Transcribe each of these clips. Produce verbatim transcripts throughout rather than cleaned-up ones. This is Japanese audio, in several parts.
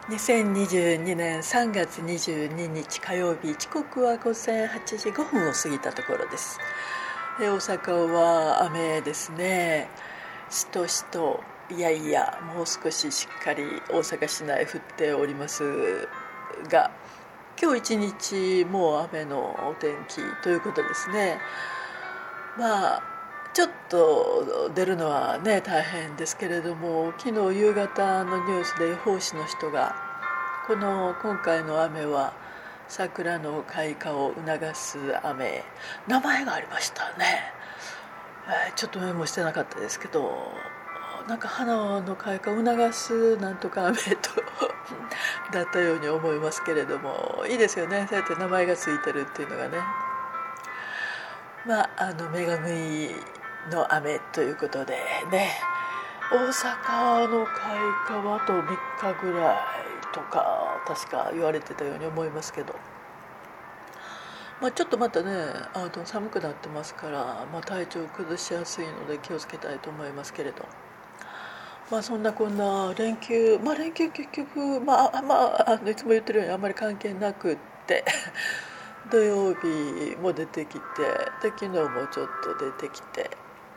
にせんにじゅうにねんさんがつにじゅうににち火曜日、時刻はごぜんはちじごふんを過ぎたところです。大阪は雨ですね。しとしと、いやいやもう少ししっかり大阪市内降っておりますが、今日一日もう雨のお天気ということですね。まあちょっと出るのはね大変ですけれども、昨日夕方のニュースで予報士の人がこの今回の雨は桜の開花を促す雨、名前がありましたね、えーちょっとメモしてなかったですけど、なんか花の開花を促すなんとか雨とだったように思いますけれども、いいですよね、そうやって名前がついてるっていうのがね。まああの女神の雨ということでね、大阪の開花はあとみっかぐらいとか確か言われてたように思いますけど、まあ、ちょっとまたねあの寒くなってますから、まあ、体調を崩しやすいので気をつけたいと思いますけれど、まあそんなこんな連休、まあ連休結局まあまああのいつも言ってるようにあんまり関係なくって土曜日も出てきて、で昨日もちょっと出てきて、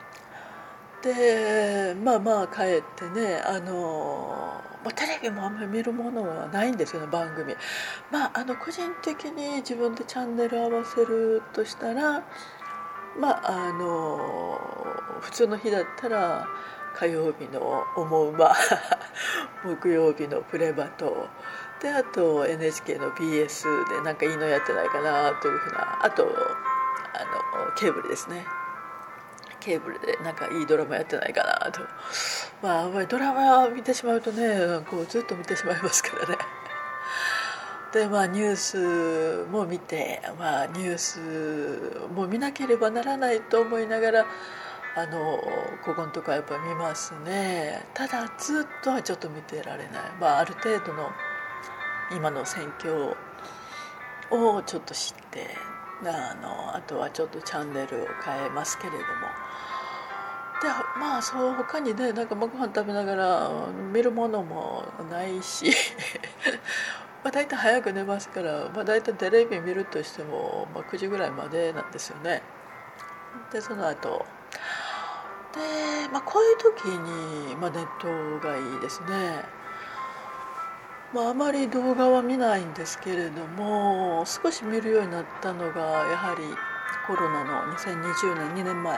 でまあまあ帰ってね、あの、まあ、テレビもあんまり見るものはないんですよね、番組。まああの個人的に自分でチャンネル合わせるとしたら、まああの普通の日だったら火曜日の思うま木曜日のプレバトで、あと エヌエイチケー の ビーエス でなんかいいのやってないかなというふうな、あとあのケーブルですね、ケーブルでなんかいいドラマやってないかなと。まああんまりドラマを見てしまうとね、こうずっと見てしまいますからね。でまあニュースも見て、まあニュースも見なければならないと思いながら、あのここのとこはやっぱ見ますね。ただずっとはちょっと見てられない。まあある程度の今の戦況をちょっと知って、あのあとはちょっとチャンネルを変えますけれども、でまあそう他にね、なんかご飯食べながら見るものもないしまあ大体早く寝ますから、まあ、大体テレビ見るとしても、まあ、くじぐらいまでなんですよね。でその後で、まあ、こういう時に、まあ、ネットがいいですね。まあ、あまり動画は見ないんですけれども、少し見るようになったのがやはりコロナのにせんにじゅうねんにねんまえ、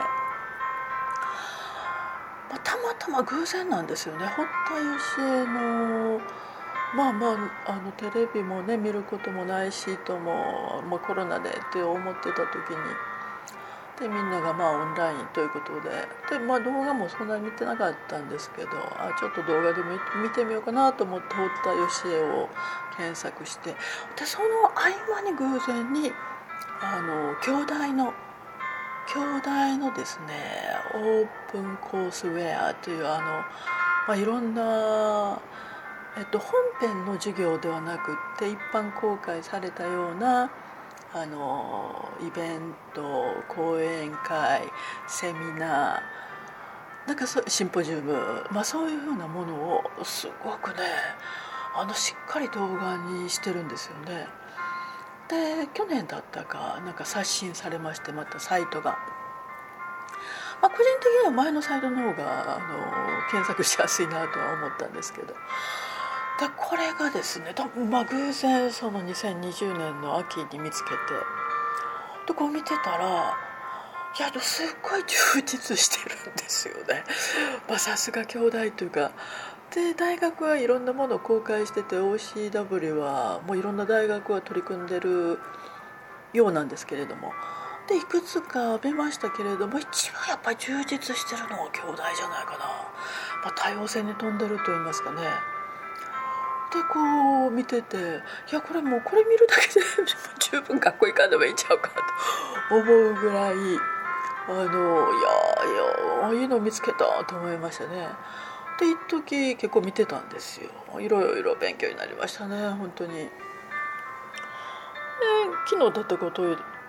まあ、たまたま偶然なんですよね。堀田芳恵のまあまあ、あのテレビもね見ることもないしとも、まあ、コロナでって思ってた時に、でみんながまあオンラインということで、で、まあ、動画もそんなに見てなかったんですけど、あちょっと動画で見見てみようかなと思って堀田芳恵を検索して、でその合間に偶然にあの京大の京大のですねオープンコースウェアというあの、まあ、いろんなえっと、本編の授業ではなくって一般公開されたようなあのイベント、講演会、セミナー、なんかそうシンポジウム、まあ、そういうふうなものをすごくねあのしっかり動画にしてるんですよね。で去年だったかなんか刷新されまして、またサイトが、まあ、個人的には前のサイトの方があの検索しやすいなとは思ったんですけど、でこれがですね、多分まあ偶然そのにせんにじゅうねんの秋に見つけて、でこう見てたら、いやすっごい充実してるんですよね。まあさすが京大というか、で大学はいろんなものを公開してて オーシーダブリュー はもういろんな大学は取り組んでるようなんですけれども、でいくつか見ましたけれども、一番やっぱり充実してるのは京大じゃないかな。まあ、多様性に富んでると言いますかね。でこう見てて、いやこれもうこれ見るだけで十分学校行かんでもいいんちゃうかと思うぐらい、あのいやいやいいの見つけたと思いましたね。で一時結構見てたんですよ。いろいろ勉強になりましたね本当に。で昨日だったかとと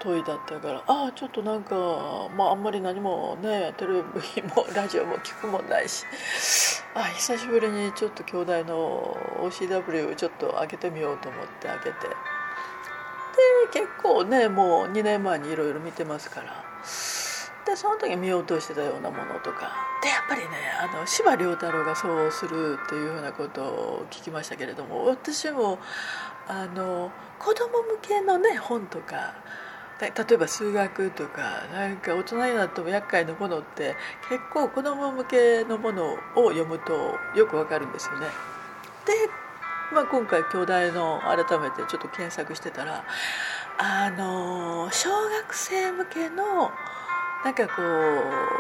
問いだったから、ああちょっとなんか、まあ、あんまり何もねテレビもラジオも聞くもんないし、あ久しぶりにちょっと兄弟の オーシーダブリュー をちょっと開けてみようと思って開けて、で結構ねもうにねんまえにいろいろ見てますから、でその時見落としてたようなものとかで、やっぱりねあの司馬遼太郎がそうするっていうようなことを聞きましたけれども、私もあの子供向けのね本とか、例えば数学とかなんか大人になっても厄介なものって結構子供向けのものを読むとよくわかるんですよね。で、まあ、今回兄弟の改めてちょっと検索してたら、あの小学生向けのなんかこう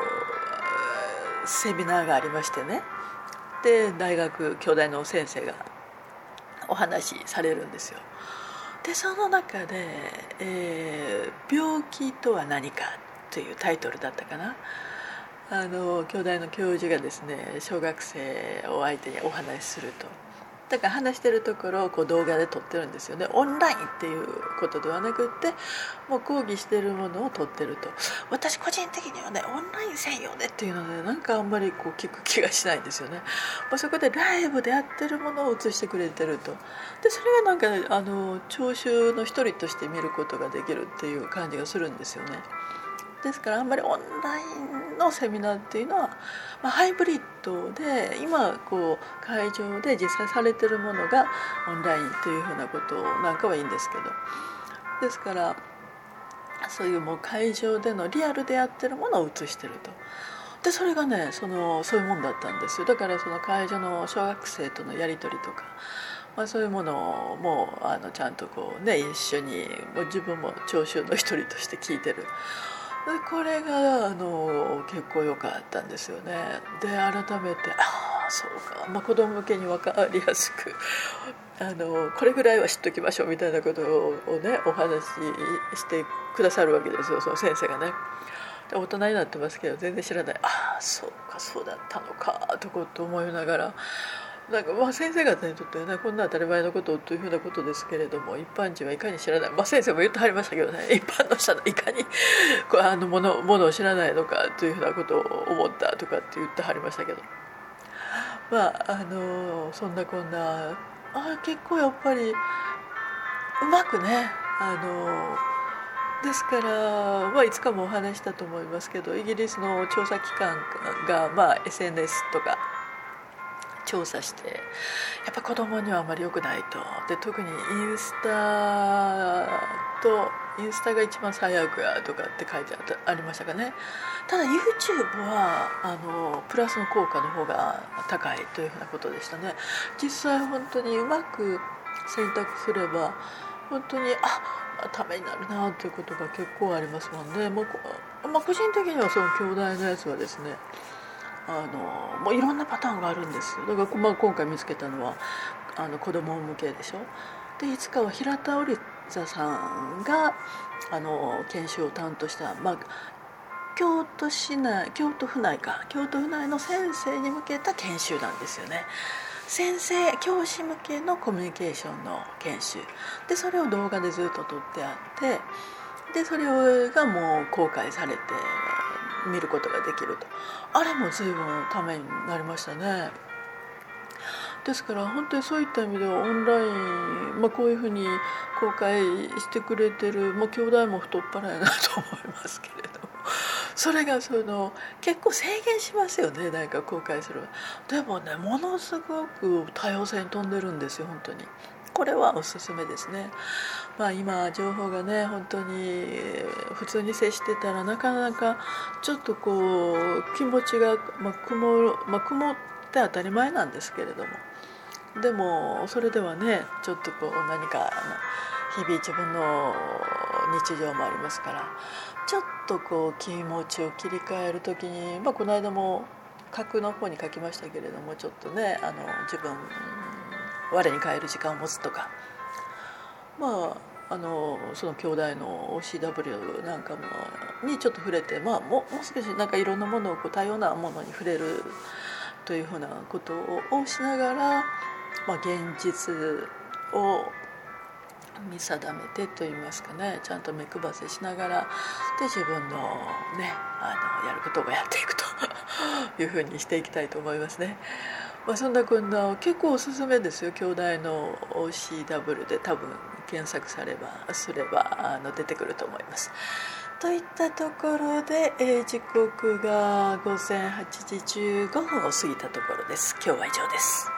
セミナーがありましてね、で大学兄弟の先生がお話しされるんですよ。でその中で、えー「病気とは何か」というタイトルだったかな。あの兄弟の教授がですね小学生を相手にお話しすると、だから話してるところをこう動画で撮ってるんですよね。オンラインっていうことではなくって、もう講義してるものを撮ってると。私個人的にはねオンライン専用でっていうのでなんかあんまりこう聞く気がしないんですよね。まあ、そこでライブでやってるものを映してくれてると、でそれがなんか、ね、あの聴衆の一人として見ることができるっていう感じがするんですよね。ですからあんまりオンラインのセミナーっていうのは、まあ、ハイブリッドで今こう会場で実際されてるものがオンラインというふうなことなんかはいいんですけど、ですからそういうもう会場でのリアルでやってるものを映してると。でそれがねそのそういうもんだったんですよ。だからその会場の小学生とのやり取りとか、まあ、そういうものもあのちゃんとこうね一緒にもう自分も聴衆の一人として聞いてる。でこれがあの結構良かったんですよね。で改めてああそうか、まあ、子供向けに分かりやすくあのこれぐらいは知っときましょうみたいなことをねお話ししてくださるわけですよ、その先生がね。で大人になってますけど全然知らない、ああそうかそうだったのかとかと思いながら、なんかまあ先生方にとってはねこんな当たり前のことというふうなことですけれども、一般人はいかに知らない、まあ、先生も言ってはりましたけどね、一般の人はいかにこうあのものものを知らないのかというふうなことを思ったとかって言ってはりましたけど、まああのそんなこんなあ結構やっぱりうまくねあのですから、まあ、いつかもお話したと思いますけど、イギリスの調査機関が、まあ、エスエヌエス とか調査してやっぱ子供にはあまり良くないと。で特にインスタとインスタが一番最悪やとかって書いてありましたかね。ただ YouTube はあのプラスの効果の方が高いというふうなことでしたね。実際本当にうまく選択すれば本当にあためになるなということが結構ありますもんね。もう、まあ、個人的にはその兄弟のやつはですねあのもういろんなパターンがあるんですよ。だから、まあ、今回見つけたのはあの子供向けでしょ。でいつかは平田織座さんがあの研修を担当した、まあ、京都市内京都府内か京都府内の先生に向けた研修なんですよね。先生教師向けのコミュニケーションの研修で、それを動画でずっと撮ってあって、でそれがもう公開されて見ることができると。あれも随分ためになりましたね。ですから本当にそういった意味ではオンライン、まあ、こういうふうに公開してくれてる、まあ、兄弟も太っ腹やなと思いますけれど、それがその結構制限しますよね、なんか公開する。でもねものすごく多様性に富んでるんですよ本当に。これはおすすめですね。まあ今情報がね本当に普通に接してたらなかなかちょっとこう気持ちが、まあ、曇る、まあ、曇って当たり前なんですけれども、でもそれではねちょっとこう何か日々自分の日常もありますから、ちょっとこう気持ちを切り替える時に、まあ、この間も書くの方に書きましたけれども、ちょっとねあの自分我に返る時間を持つとか、まああのその兄弟の オーシーダブリュー なんかもにちょっと触れて、まあ、もうもう少しなんかいろんなものをこう多様なものに触れるというふうなことをしながら、まあ、現実を見定めてといいますかね、ちゃんと目配せしながらで自分のねあのやることをやっていくというふうにしていきたいと思いますね。まあ、そんなこんな結構おすすめですよ。兄弟の オーシーダブリュー で多分検索さればすればあの出てくると思います。といったところで、えー、時刻がごぜんはちじじゅうごふんを過ぎたところです。今日は以上です。